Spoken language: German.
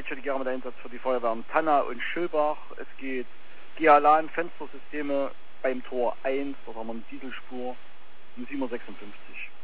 Mehrzweckstätigkeiten mit Einsatz für die Feuerwehren Tanna und Schölbach. Es geht Gialan Fenstersysteme beim Tor 1, dort haben wir eine Dieselspur, um 7:56 Uhr.